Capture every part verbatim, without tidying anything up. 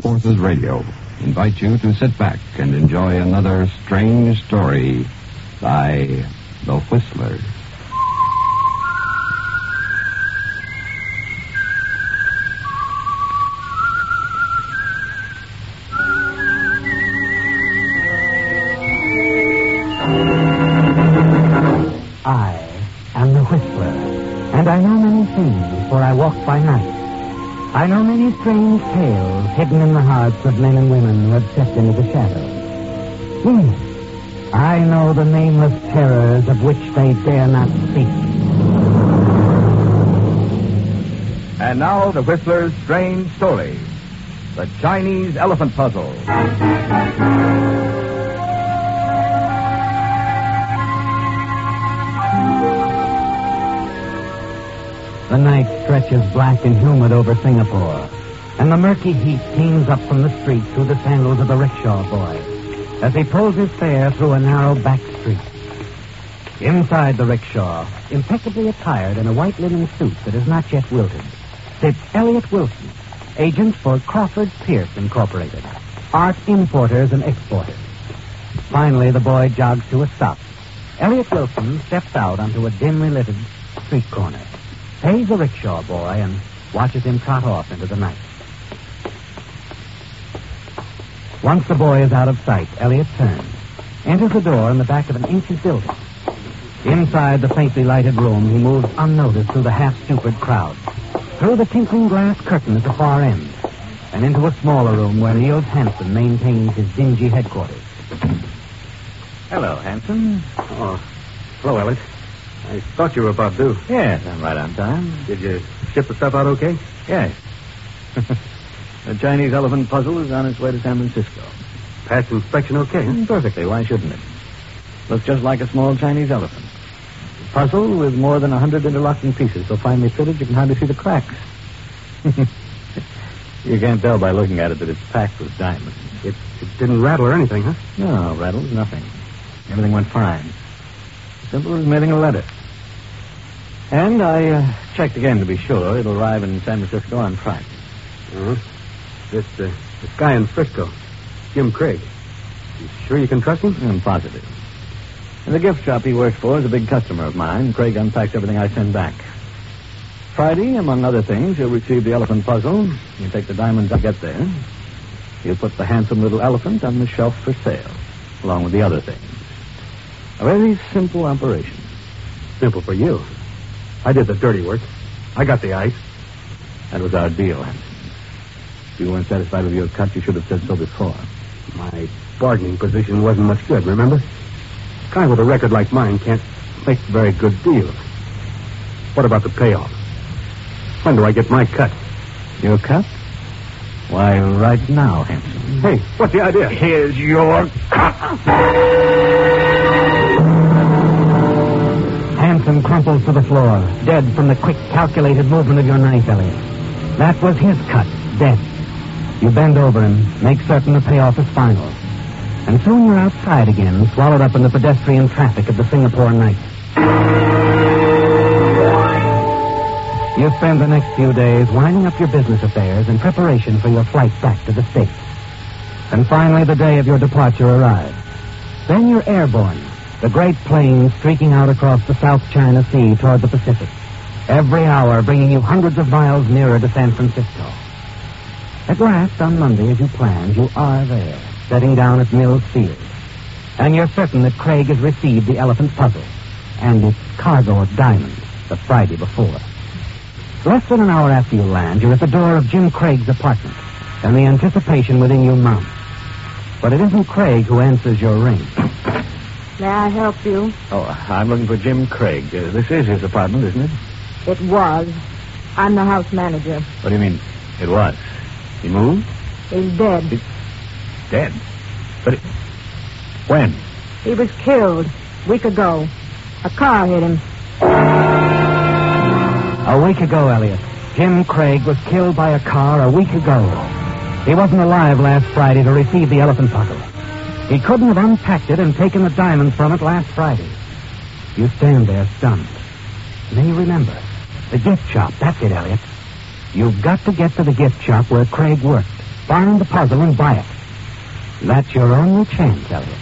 Forces Radio invite you to sit back and enjoy another strange story by The Whistler. I am the Whistler, and I know many things, for I walk by night. I know many strange tales hidden in the hearts of men and women who have stepped into the shadows. Yes, I know the nameless terrors of which they dare not speak. And now the Whistler's strange story, the Chinese Elephant Puzzle. The night stretches black and humid over Singapore, and the murky heat teems up from the street through the sandals of the rickshaw boy as he pulls his fare through a narrow back street. Inside the rickshaw, impeccably attired in a white linen suit that is not yet wilted, sits Elliot Wilson, agent for Crawford Pierce Incorporated, art importers and exporters. Finally, the boy jogs to a stop. Elliot Wilson steps out onto a dimly lit street corner, pays the rickshaw boy, and watches him trot off into the night. Once the boy is out of sight, Elliot turns, enters the door in the back of an ancient building. Inside the faintly lighted room, he moves unnoticed through the half-stupid crowd, through the tinkling glass curtain at the far end, and into a smaller room where Niels Hansen maintains his dingy headquarters. Hello, Hansen. Oh, hello, Elliot. I thought you were about due. Yes, I'm right on time. Did you ship the stuff out okay? Yes. The Chinese Elephant Puzzle is on its way to San Francisco. Passed inspection okay, huh? Mm, perfectly. Why shouldn't it? Looks just like a small Chinese elephant. A puzzle with more than a hundred interlocking pieces so finely fitted you can hardly see the cracks. You can't tell by looking at it that it's packed with diamonds. It, it didn't rattle or anything, huh? No, rattles, nothing. Everything went fine. Simple as mailing a letter. And I uh, checked again to be sure it'll arrive in San Francisco on Friday. Uh-huh. This, uh, this guy in Frisco, Jim Craig. You sure you can trust him? I'm positive. And the gift shop he works for is a big customer of mine. Craig unpacks everything I send back. Friday, among other things, you'll receive the elephant puzzle. You take the diamonds I get there. You'll put the handsome little elephant on the shelf for sale, along with the other things. A very simple operation. Simple for you. I did the dirty work. I got the ice. That was our deal, Hanson. If you weren't satisfied with your cut, you should have said so before. My bargaining position wasn't much good, remember? A guy with a record like mine can't make very good deals. What about the payoff? When do I get my cut? Your cut? Why, right now, Hanson. Hey, what's the idea? Here's your cut. Hanson crumples to the floor, dead from the quick, calculated movement of your knife, Elliot. That was his cut, dead. You bend over him, make certain the payoff is final. And soon you're outside again, swallowed up in the pedestrian traffic of the Singapore night. You spend the next few days winding up your business affairs in preparation for your flight back to the States. And finally, the day of your departure arrives. Then you're airborne, the great plane streaking out across the South China Sea toward the Pacific, every hour bringing you hundreds of miles nearer to San Francisco. At last, on Monday, as you planned, you are there, setting down at Mills Field. And you're certain that Craig has received the elephant puzzle and its cargo of diamonds the Friday before. Less than an hour after you land, you're at the door of Jim Craig's apartment, and the anticipation within you mounts. But it isn't Craig who answers your ring. May I help you? Oh, I'm looking for Jim Craig. Uh, this is his apartment, isn't it? It was. I'm the house manager. What do you mean, it was? He moved? He's dead. He's dead? But it... when? He was killed a week ago. A car hit him. A week ago, Elliot. Jim Craig was killed by a car a week ago. He wasn't alive last Friday to receive the elephant puzzle. He couldn't have unpacked it and taken the diamonds from it last Friday. You stand there stunned. And then you remember. The gift shop. That's it, Elliot. You've got to get to the gift shop where Craig worked. Find the puzzle and buy it. That's your only chance, Elliot.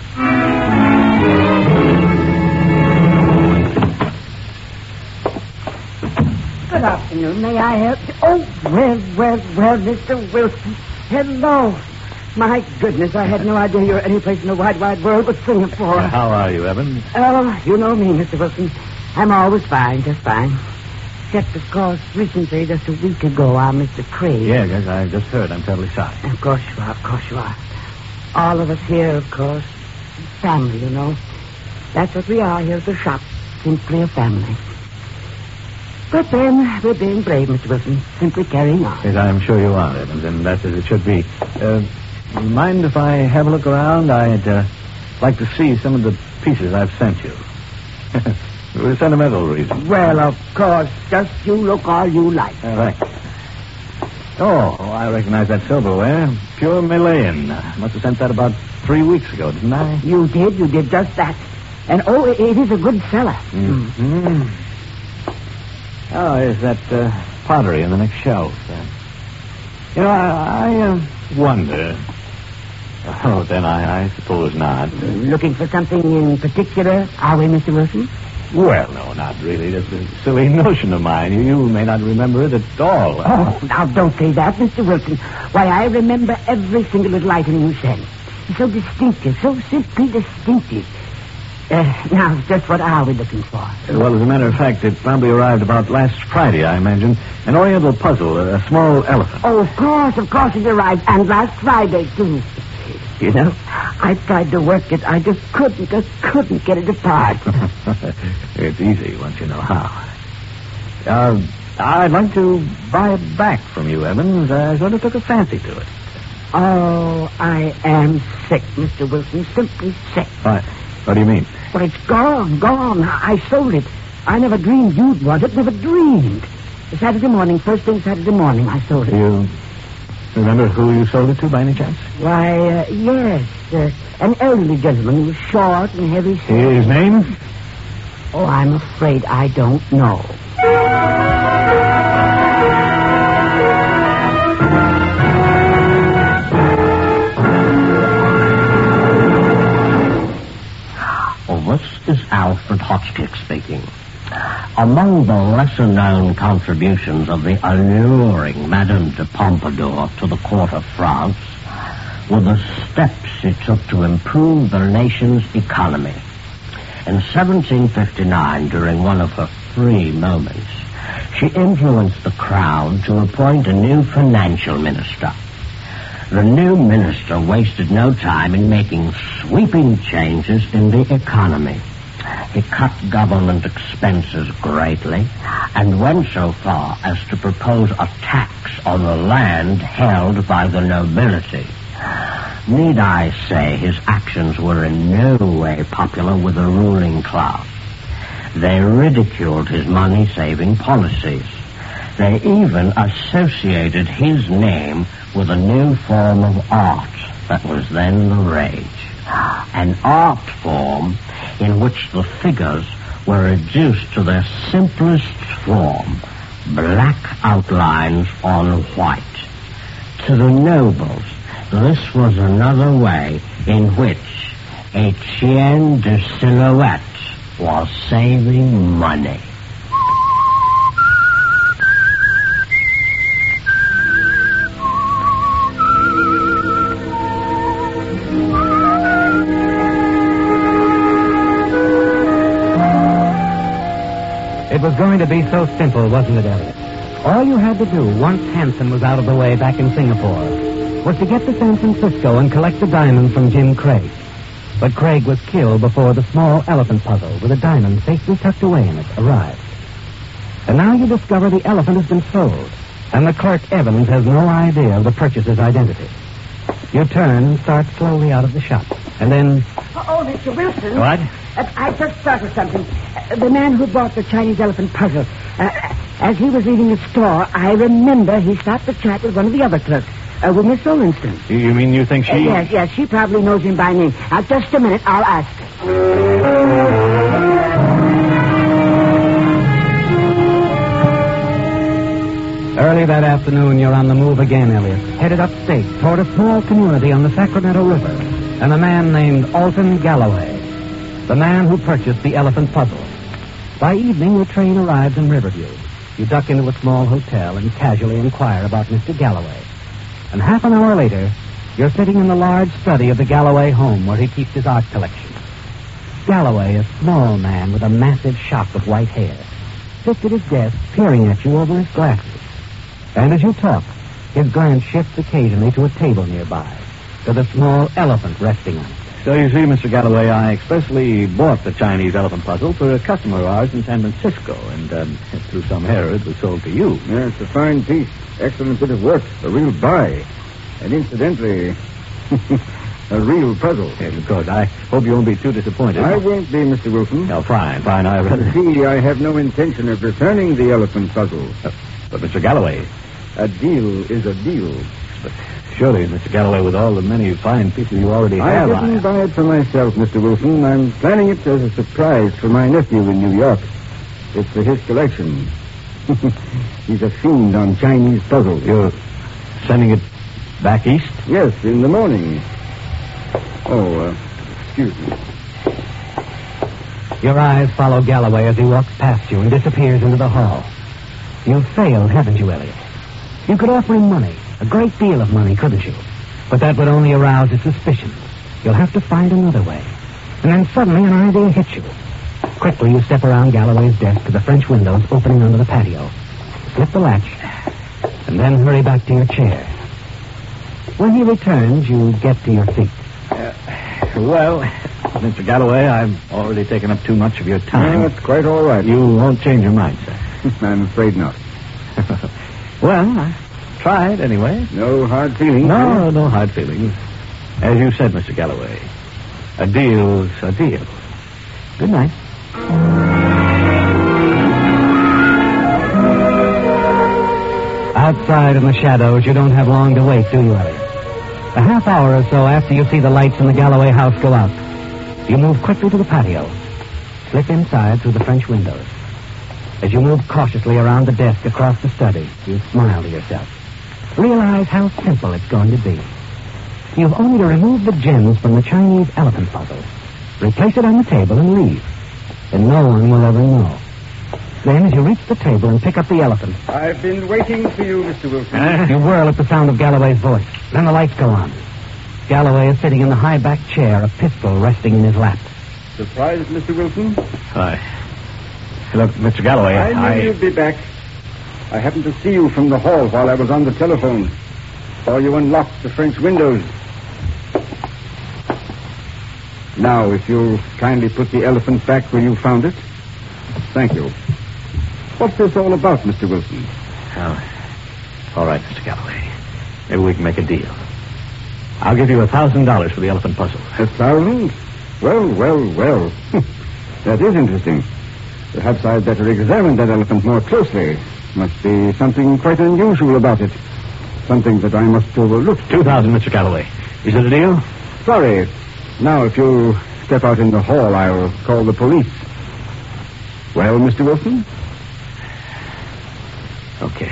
Good afternoon. May I help you? Oh, well, well, well, Mister Wilson. Hello. My goodness, I had no idea you were any place in the wide, wide world but Singapore. Uh, how are you, Evans? Oh, you know me, Mister Wilson. I'm always fine, just fine. Except, of course, recently, just a week ago, our Mister Craig. Yeah, yes, I just heard. I'm terribly sorry. Of course you are, of course you are. All of us here, of course. Family, you know. That's what we are here at the shop. Simply a family. But then, we're being brave, Mister Wilson. Simply carrying on. Yes, I'm sure you are, Evans, and that's as it should be. Uh, mind if I have a look around? I'd uh, like to see some of the pieces I've sent you. For sentimental reasons. Well, of course. Just you look all you like. All right. Oh, I recognize that silverware. Pure Malayan. Must have sent that about three weeks ago, didn't I? You did. You did just that. And, oh, it, it is a good seller. Mm-hmm. Oh, there's that uh, pottery in the next shelf. Uh, you know, I, I uh, wonder. Oh, then I, I suppose not. Looking for something in particular, are we, Mister Wilson? Well, no, not really. That's a silly notion of mine. You, you may not remember it at all. Oh, now don't say that, Mister Wilson. Why, I remember every single little item you sent. It's so distinctive, so simply distinctive. Uh, now, just what are we looking for? Well, as a matter of fact, it probably arrived about last Friday, I imagine. An oriental puzzle, a, a small elephant. Oh, of course, of course it arrived. And last Friday, too. You know, I tried to work it. I just couldn't, just couldn't get it apart. It's easy once you know how. Uh, I'd like to buy it back from you, Evans. I sort of took a fancy to it. Oh, I am sick, Mister Wilson. Simply sick. What? What do you mean? Well, it's gone, gone. I sold it. I never dreamed you'd want it. Never dreamed. Saturday morning, first thing Saturday morning, I sold it. You remember who you sold it to, by any chance? Why, uh, yes. Uh, an elderly gentleman who was short and heavy. His name? Oh, I'm afraid I don't know. This is Alfred Hotchkiss speaking. Among the lesser-known contributions of the alluring Madame de Pompadour to the court of France were the steps she took to improve the nation's economy. In seventeen fifty-nine, during one of her free moments, she influenced the crown to appoint a new financial minister. The new minister wasted no time in making sweeping changes in the economy. He cut government expenses greatly and went so far as to propose a tax on the land held by the nobility. Need I say his actions were in no way popular with the ruling class. They ridiculed his money-saving policies. They even associated his name with a new form of art that was then the rage. An art form in which the figures were reduced to their simplest form, black outlines on white. To the nobles, this was another way in which Etienne de Silhouette was saving money. It was going to be so simple, wasn't it, Elliot? All you had to do, once Hanson was out of the way back in Singapore, was to get to San Francisco and collect the diamond from Jim Craig. But Craig was killed before the small elephant puzzle with a diamond safely tucked away in it arrived. And now you discover the elephant has been sold, and the clerk Evans has no idea of the purchaser's identity. You turn and start slowly out of the shop, and then... Oh, Mister Wilson. What? Uh, I just thought of something. Uh, the man who bought the Chinese elephant puzzle, uh, as he was leaving the store, I remember he stopped to chat with one of the other clerks, uh, with Miss Olinston. You mean you think she... Uh, yes, yes, she probably knows him by name. Now, just a minute, I'll ask her. Early that afternoon, you're on the move again, Elliot. Headed upstate toward a small community on the Sacramento River, and a man named Alton Galloway, the man who purchased the elephant puzzle. By evening, your train arrives in Riverview. You duck into a small hotel and casually inquire about Mister Galloway. And half an hour later, you're sitting in the large study of the Galloway home where he keeps his art collection. Galloway, a small man with a massive shock of white hair, sits at his desk peering at you over his glasses. And as you talk, his glance shifts occasionally to a table nearby, to the small elephant resting on it. So you see, Mister Galloway, I expressly bought the Chinese elephant puzzle for a customer of ours in San Francisco, and um, through some error, it was sold to you. Yes, a fine piece. Excellent bit of work. A real buy. And incidentally, a real puzzle. Yes, of course. I hope you won't be too disappointed. I won't be, Mister Wilson. No, fine, fine. I rather... See, I have no intention of returning the elephant puzzle. Uh, but, Mister Galloway... A deal is a deal. But surely, Mister Galloway, with all the many fine pieces you already I have... didn't buy it for myself, Mister Wilson. I'm planning it as a surprise for my nephew in New York. It's for his collection. He's a fiend on Chinese puzzles. You're sending it back east? Yes, in the morning. Oh, uh, excuse me. Your eyes follow Galloway as he walks past you and disappears into the hall. You've failed, haven't you, Elliot? You could offer him money, a great deal of money, couldn't you? But that would only arouse his suspicions. You'll have to find another way. And then suddenly an idea hits you. Quickly, you step around Galloway's desk to the French windows opening onto the patio. Slip the latch, and then hurry back to your chair. When he returns, you get to your feet. Uh, well, Mister Galloway, I've already taken up too much of your time. No, it's quite all right. You won't change your mind, sir. I'm afraid not. Well, I tried anyway. No hard feelings? No, no hard feelings. As you said, Mister Galloway, a deal's a deal. Good night. Outside in the shadows, you don't have long to wait, do you, Elliot? A half hour or so after you see the lights in the Galloway house go out, you move quickly to the patio, slip inside through the French windows. As you move cautiously around the desk across the study, you smile to yourself. Realize how simple it's going to be. You've only to remove the gems from the Chinese elephant puzzle, replace it on the table, and leave. And no one will ever know. Then, as you reach the table and pick up the elephant... I've been waiting for you, Mister Wilson. You whirl at the sound of Galloway's voice. Then the lights go on. Galloway is sitting in the high-backed chair, a pistol resting in his lap. Surprised, Mister Wilson? Hi. Look, Mister Galloway, I knew I... you'd be back. I happened to see you from the hall while I was on the telephone. Saw you unlock the French windows. Now, if you'll kindly put the elephant back where you found it. Thank you. What's this all about, Mister Wilson? Oh, all right, Mister Galloway. Maybe we can make a deal. I'll give you a thousand dollars for the elephant puzzle. A thousand? Well, well, well. That is interesting. Perhaps I'd better examine that elephant more closely. Must be something quite unusual about it. Something that I must overlook. Two thousand, Mister Galloway. Is it a deal? Sorry. Now, if you'll step out in the hall, I'll call the police. Well, Mister Wilson? Okay.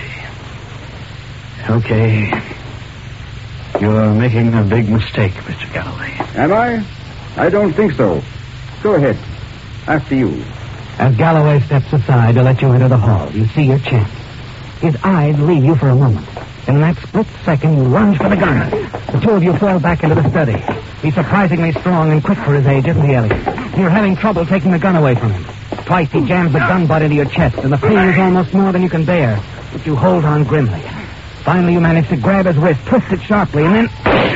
Okay. You're making a big mistake, Mister Galloway. Am I? I don't think so. Go ahead. After you. As Galloway steps aside to let you enter the hall, you see your chance. His eyes leave you for a moment. In that split second, you lunge for the gun. The two of you fall back into the study. He's surprisingly strong and quick for his age, isn't he, Elliot? You're having trouble taking the gun away from him. Twice he jams the gun butt into your chest, and the pain is almost more than you can bear. But you hold on grimly. Finally, you manage to grab his wrist, twist it sharply, and then...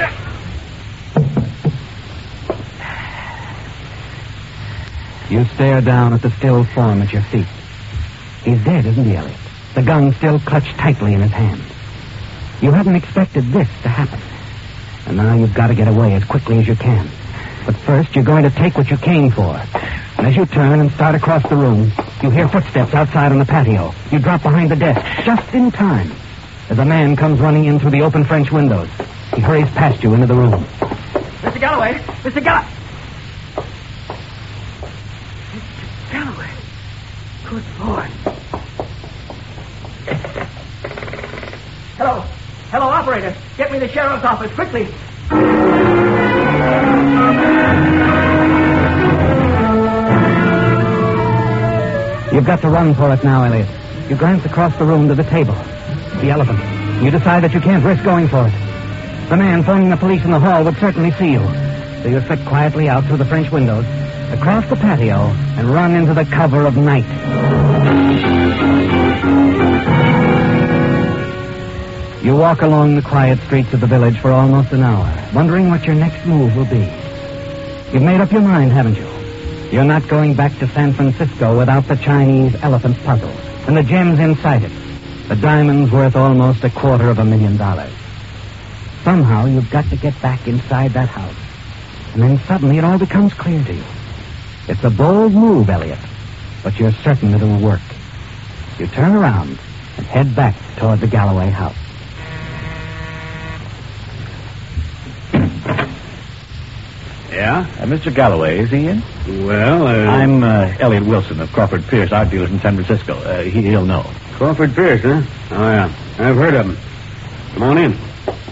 You stare down at the still form at your feet. He's dead, isn't he, Elliot? The gun still clutched tightly in his hand. You hadn't expected this to happen. And now you've got to get away as quickly as you can. But first, you're going to take what you came for. And as you turn and start across the room, you hear footsteps outside on the patio. You drop behind the desk, just in time, as a man comes running in through the open French windows. He hurries past you into the room. Mister Galloway! Mister Galloway! Mister Galloway! Good Lord. Hello, operator. Get me the sheriff's office, quickly. You've got to run for it now, Elliot. You glance across the room to the table. The elephant. You decide that you can't risk going for it. The man phoning the police in the hall would certainly see you. So you slip quietly out through the French windows, across the patio, and run into the cover of night. You walk along the quiet streets of the village for almost an hour, wondering what your next move will be. You've made up your mind, haven't you? You're not going back to San Francisco without the Chinese elephant puzzle and the gems inside it. The diamonds worth almost a quarter of a million dollars. Somehow you've got to get back inside that house. And then suddenly it all becomes clear to you. It's a bold move, Elliot, but you're certain it'll work. You turn around and head back toward the Galloway house. Yeah? Uh, Mister Galloway, is he in? Well, uh... I'm uh, Elliot Wilson of Crawford Pierce, art dealers in San Francisco. Uh, he, he'll know. Crawford Pierce, huh? Oh, yeah. I've heard of him. Come on in.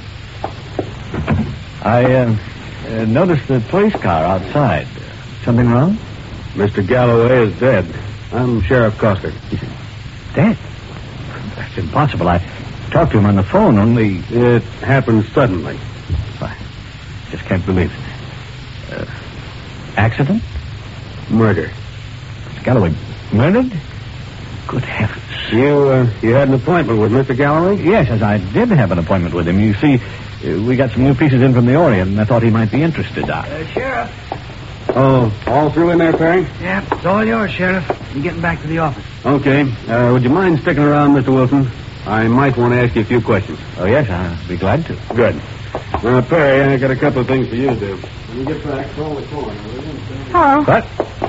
I uh, uh, noticed the police car outside. Something wrong? Mister Galloway is dead. I'm Sheriff Coster. He's dead? That's impossible. I talked to him on the phone, only... It happened suddenly. I just can't believe it. Uh, accident? Murder. Mister Galloway murdered? Good heavens. You, uh, you had an appointment with Mister Galloway? Yes, as I did have an appointment with him. You see, uh, we got some new pieces in from the Orient, and I thought he might be interested. I... Uh, Sheriff. Oh, all through in there, Perry? Yeah, it's all yours, Sheriff. I'm getting back to the office. Okay. Uh, would you mind sticking around, Mister Wilson? I might want to ask you a few questions. Oh, yes, I'll be glad to. Good. Uh, Perry, I got a couple of things for you to do. When you get back, call the corner. Hello. What?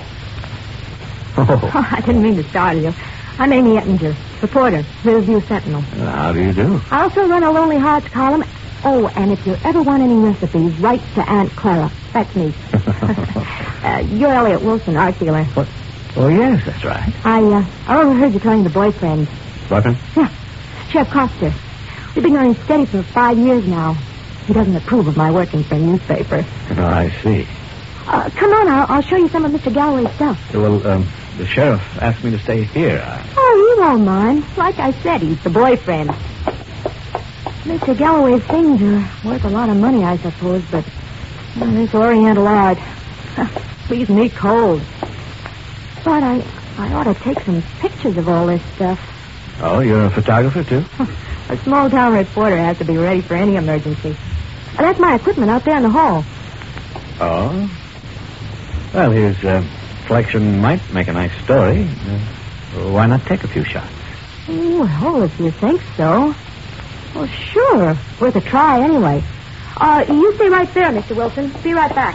Oh. oh, I didn't mean to startle you. I'm Amy Ettinger, reporter, Hillview Sentinel. Uh, how do you do? I also run a Lonely Hearts column. Oh, and if you ever want any recipes, write to Aunt Clara. That's me. uh, you're Elliot Wilson, art dealer. What? Oh, yes, that's right. I, uh, I overheard you talking to boyfriend. Boyfriend? Yeah, Sheriff Coster. We've been going steady for five years now. He doesn't approve of my working for a newspaper. Oh, I see. Uh, come on, I'll, I'll show you some of Mister Galloway's stuff. Well, um, the sheriff asked me to stay here. I... Oh, you won't mind. Like I said, he's the boyfriend. Mister Galloway's things are worth a lot of money, I suppose, but well, this Oriental art leaves me cold. But I, I ought to take some pictures of all this stuff. Oh, you're a photographer, too? A small-town reporter has to be ready for any emergency. And that's my equipment out there in the hall. Oh? Well, his uh, collection might make a nice story. Uh, why not take a few shots? Well, if you think so. Well, sure. Worth a try, anyway. Uh, you stay right there, Mister Wilson. Be right back.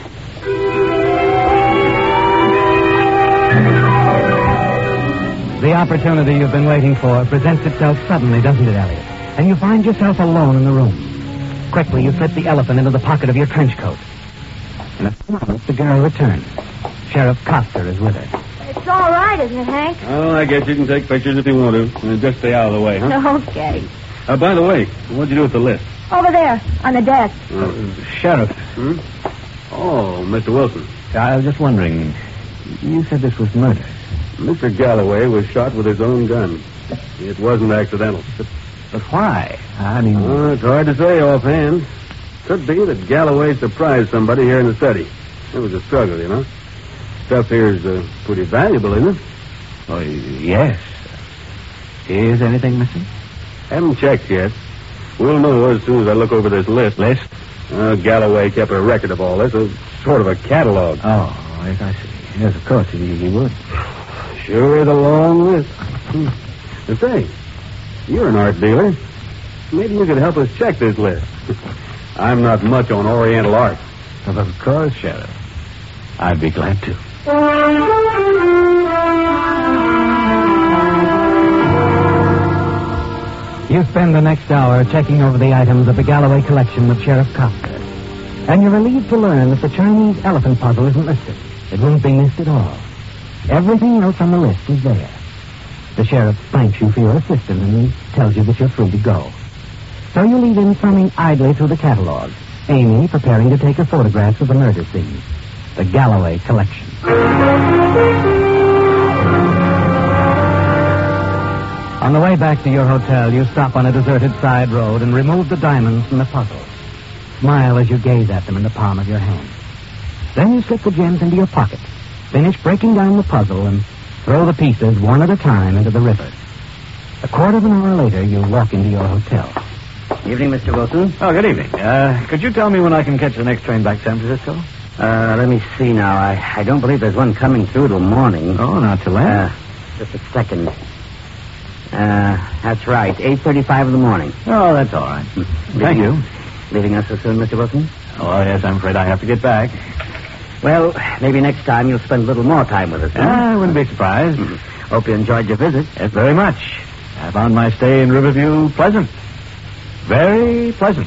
The opportunity you've been waiting for presents itself suddenly, doesn't it, Elliot? And you find yourself alone in the room. Quickly, you slip the elephant into the pocket of your trench coat. In a few moments, the girl returns. Sheriff Coster is with her. It's all right, isn't it, Hank? Oh, I guess you can take pictures if you want to. Uh, just stay out of the way, huh? Okay. Uh, by the way, what'd you do with the list? Over there, on the desk. Uh, sheriff. Hmm? Oh, Mister Wilson. I was just wondering, you said this was murder. Mister Galloway was shot with his own gun. It wasn't accidental. But, but why? I mean... Oh, it's hard to say offhand. Could be that Galloway surprised somebody here in the study. It was a struggle, you know. Stuff here's uh, pretty valuable, isn't it? Oh, yes. Is anything missing? Haven't checked yet. We'll know as soon as I look over this list. List? Uh, Galloway kept a record of all this, a sort of a catalog. Oh, yes, I see. Yes, of course, he, he would. Sure is a long list. Hmm. And say, you're an art dealer. Maybe you could help us check this list. I'm not much on Oriental art. Well, of course, Sheriff. I'd be glad to. You spend the next hour checking over the items of the Galloway collection with Sheriff Coster. And you're relieved to learn that the Chinese elephant puzzle isn't listed. It won't be missed at all. Everything else on the list is there. The sheriff thanks you for your assistance and he tells you that you're free to go. So you leave him thumbing idly through the catalog, Amy preparing to take her photographs of the murder scene. The Galloway Collection. On the way back to your hotel, you stop on a deserted side road and remove the diamonds from the puzzle. Smile as you gaze at them in the palm of your hand. Then you slip the gems into your pocket, finish breaking down the puzzle, and throw the pieces one at a time into the river. A quarter of an hour later, you walk into your hotel. Evening, Mister Wilson. Oh, good evening. Uh, could you tell me when I can catch the next train back to San Francisco? Uh, let me see now. I, I don't believe there's one coming through till morning. Oh, not till then. Uh, just a second. Uh, that's right. eight thirty-five in the morning. Oh, that's all right. Thank you. Leaving us so soon, Mister Wilson? Oh, yes, I'm afraid I have to get back. Well, maybe next time you'll spend a little more time with us. Huh? I wouldn't be surprised. Hope you enjoyed your visit. Yes, very much. I found my stay in Riverview pleasant. Very pleasant.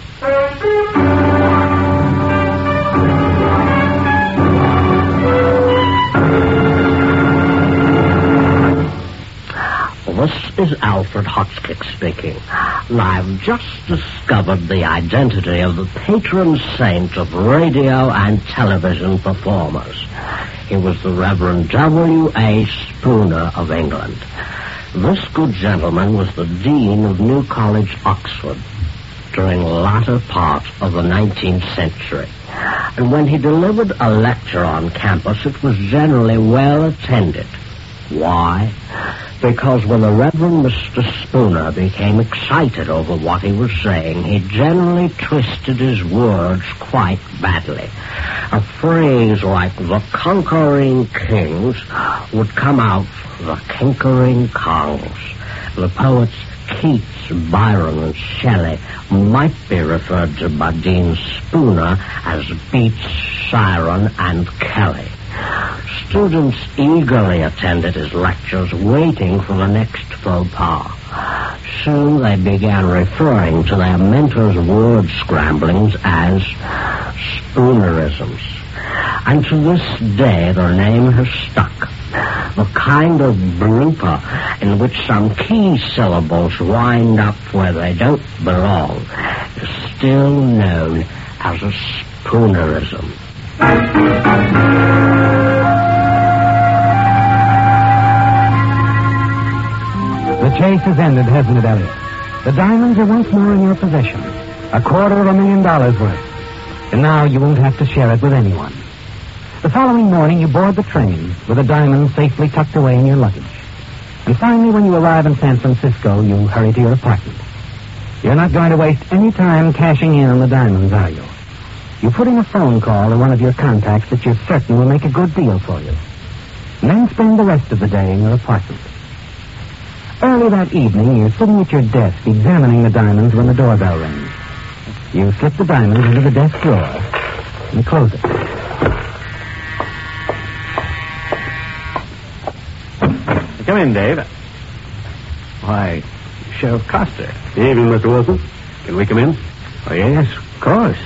This is Alfred Hotchkiss speaking. I've just discovered the identity of the patron saint of radio and television performers. He was the Reverend W A Spooner of England. This good gentleman was the Dean of New College, Oxford, during the latter part of the nineteenth century. And when he delivered a lecture on campus, it was generally well attended. Why? Because when the Reverend Mister Spooner became excited over what he was saying, he generally twisted his words quite badly. A phrase like the conquering kings would come out the kinkering kongs. The poets Keats, Byron, and Shelley might be referred to by Dean Spooner as Beats, Siren, and Kelly. Students eagerly attended his lectures, waiting for the next faux pas. Soon they began referring to their mentor's word scramblings as Spoonerisms. And to this day, their name has stuck. The kind of blooper in which some key syllables wind up where they don't belong is still known as a Spoonerism. The chase has ended, hasn't it, Elliot? The diamonds are once more in your possession. A quarter of a million dollars worth. And now you won't have to share it with anyone. The following morning, you board the train with the diamonds safely tucked away in your luggage. And finally, when you arrive in San Francisco, you hurry to your apartment. You're not going to waste any time cashing in on the diamonds, are you? You put in a phone call to one of your contacts that you're certain will make a good deal for you. And then spend the rest of the day in your apartment. Early that evening, you're sitting at your desk examining the diamonds when the doorbell rings. You slip the diamonds into the desk drawer and close it. Come in, Dave. Why, Sheriff Coster. Good evening, Mister Wilson. Can we come in? Oh, yes, of course.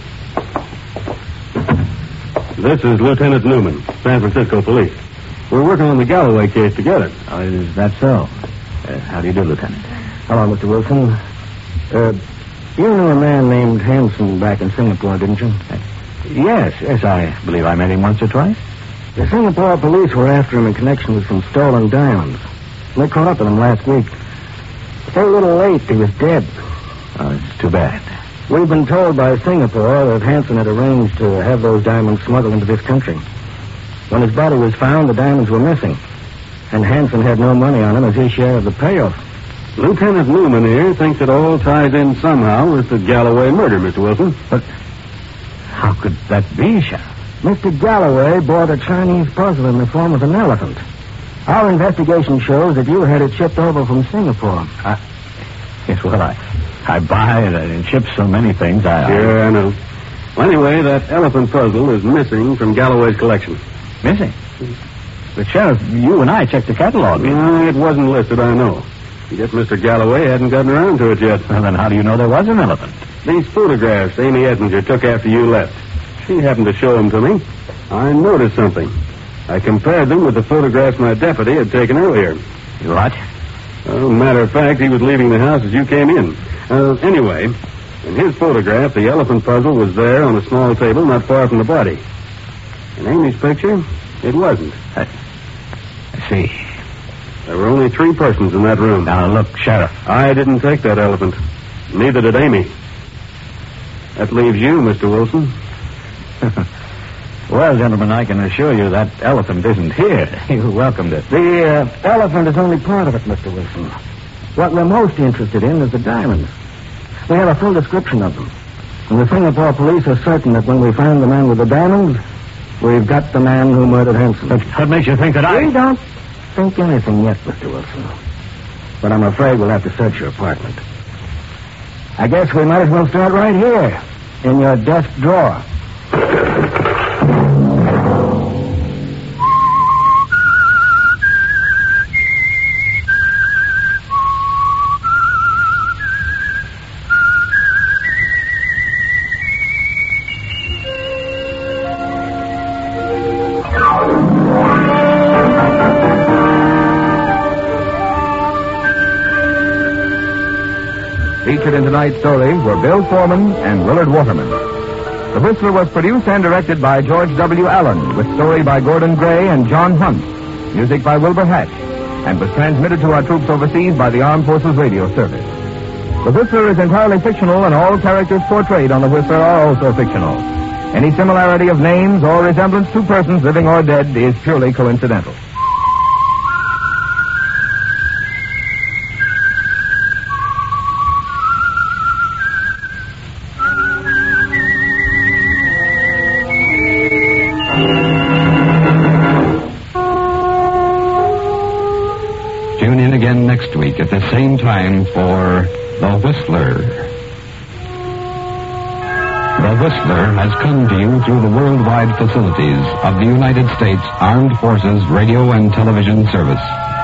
This is Lieutenant Newman, San Francisco Police. We're working on the Galloway case together. Oh, is that so? Uh, how do you do, Lieutenant? Hello, Mister Wilson. Uh, you knew a man named Hanson back in Singapore, didn't you? Uh, yes, yes, I believe I met him once or twice. The Singapore police were after him in connection with some stolen diamonds. They caught up with him last week. They're a little late. He was dead. Oh, it's too bad. We've been told by Singapore that Hanson had arranged to have those diamonds smuggled into this country. When his body was found, the diamonds were missing. And Hanson had no money on him as his share of the payoff. Lieutenant Newman here thinks it all ties in somehow with the Galloway murder, Mister Wilson. But how could that be, Sheriff? Mister Galloway bought a Chinese puzzle in the form of an elephant. Our investigation shows that you had it shipped over from Singapore. I, yes, well, I, I buy and, and ship so many things. I, Sure, I... I know. Well, anyway, that elephant puzzle is missing from Galloway's collection. Missing? But, Sheriff, you and I checked the catalog. No, it wasn't listed, I know. I guess Mister Galloway hadn't gotten around to it yet. Well, then how do you know there was an elephant? These photographs Amy Ettinger took after you left. She happened to show them to me. I noticed something. I compared them with the photographs my deputy had taken earlier. What? Well, matter of fact, he was leaving the house as you came in. Uh, anyway, in his photograph, the elephant puzzle was there on a small table not far from the body. In Amy's picture, it wasn't. I, I see. There were only three persons in that room. Now, look, Sheriff. I didn't take that elephant. Neither did Amy. That leaves you, Mister Wilson. Well, gentlemen, I can assure you that elephant isn't here. You welcomed it. The uh, elephant is only part of it, Mister Wilson. What we're most interested in is the diamonds. We have a full description of them. And the Singapore police are certain that when we find the man with the diamonds, we've got the man who murdered Hanson. But what makes you think that I... We don't think anything yet, Mister Wilson. But I'm afraid we'll have to search your apartment. I guess we might as well start right here, in your desk drawer. Featured in tonight's story were Bill Foreman and Willard Waterman. The Whistler was produced and directed by George W. Allen, with story by Gordon Gray and John Hunt, music by Wilbur Hatch, and was transmitted to our troops overseas by the Armed Forces Radio Service. The Whistler is entirely fictional, and all characters portrayed on The Whistler are also fictional. Any similarity of names or resemblance to persons living or dead is purely coincidental. Tune in again next week at the same time for The Whistler. The Whistler has come to you through the worldwide facilities of the United States Armed Forces Radio and Television Service.